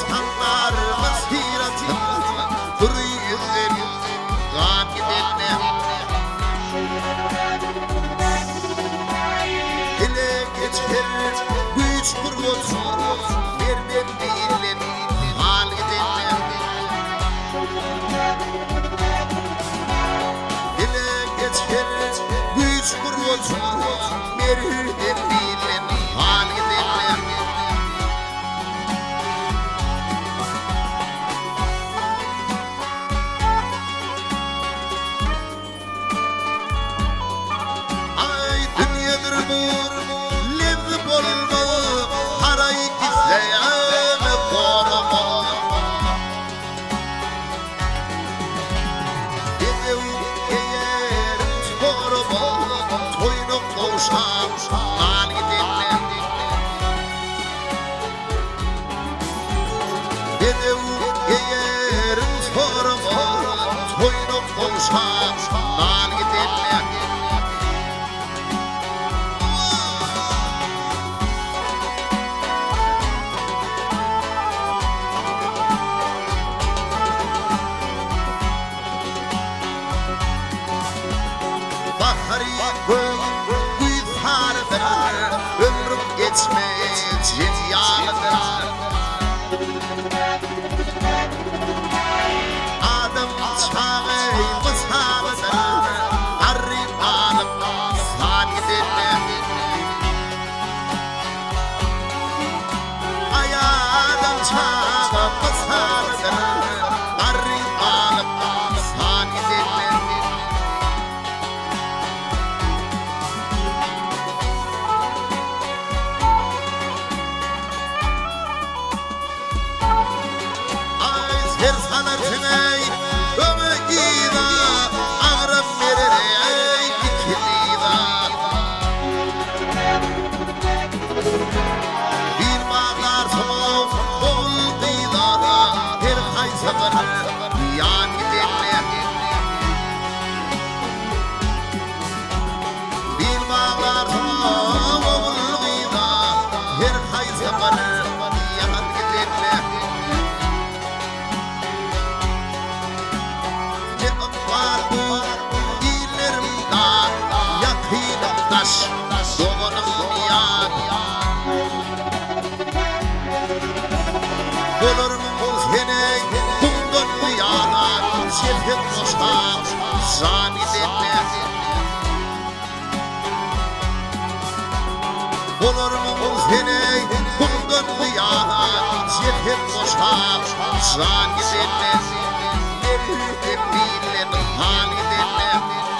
insanlar masiratı duruyor gan gidenler dile geçer güç kurulsun vermem değiller hal gidenler dile geçer güç kurulsun vermem değiller hal gidenler ömrüm geçmez yediyalıdır adam çağımız halıdır arif alıp san gidenler ay adam çağımız halıdır arif alıp san gidenler her sanatına ömüğüne ağrım verir dikiliğine bir mağlar soğuk oğul kıyılara her kaysaları yan gidenler bir mağlar soğuk oğul kıyılara her kaysaları yan gidenler olur mu seni kumdan yana şefet boşa zan edenler olur mu seni kumdan yana şefet boşa zan edenler nerede bilen hal edenler